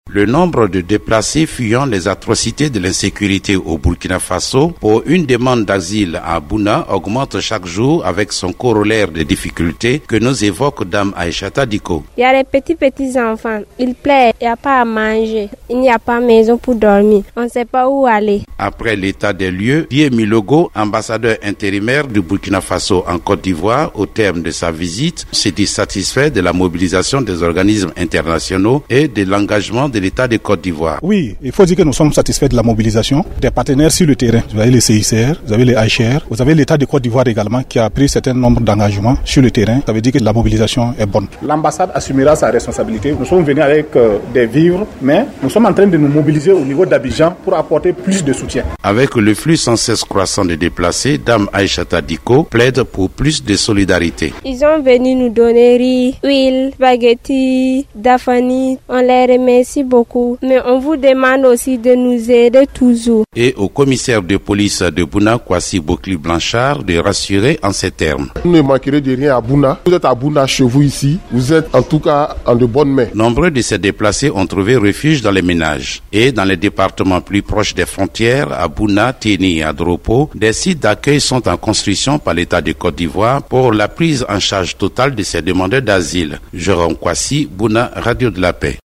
Le nombre de déplacés fuyant les atrocités de l'insécurité au Burkina Faso pour une demande d'asile à Bouna augmente chaque jour avec son corollaire de difficultés que nous évoque Dame Aïchata Diko. Il y a les petits enfants, ils pleurent, il n'y a pas à manger, il n'y a pas de maison pour dormir, on ne sait pas où aller. Après l'état des lieux, Pierre Milogo, ambassadeur intérimaire du Burkina Faso en Côte d'Ivoire, au terme de sa visite, s'est dit satisfait de la mobilisation des organismes internationaux et de l'engagement de l'État de Côte d'Ivoire. Oui, il faut dire que nous sommes satisfaits de la mobilisation des partenaires sur le terrain. Vous avez les CICR, vous avez les HR, vous avez l'État de Côte d'Ivoire également qui a pris un certain nombre d'engagements sur le terrain. Ça veut dire que la mobilisation est bonne. L'ambassade assumera sa responsabilité. Nous sommes venus avec des vivres, mais nous sommes en train de nous mobiliser au niveau d'Abidjan pour apporter plus de soutien. Avec le flux sans cesse croissant de déplacés, Dame Aïchata Diko plaide pour plus de solidarité. Ils sont venus nous donner riz, huile, spaghetti, dafani. On les remercie beaucoup, mais on vous demande aussi de nous aider toujours. Et au commissaire de police de Bouna, Kwasi Bokli Blanchard, de rassurer en ces termes. Vous ne manquerez de rien à Bouna. Vous êtes à Bouna chez vous ici. Vous êtes en tout cas en de bonnes mains. Nombreux de ces déplacés ont trouvé refuge dans les ménages. Et dans les départements plus proches des frontières, à Bouna, Téni et à Dropo, des sites d'accueil sont en construction par l'État de Côte d'Ivoire pour la prise en charge totale de ces demandeurs d'asile. Jérôme Kwasi, Bouna, Radio de la Paix.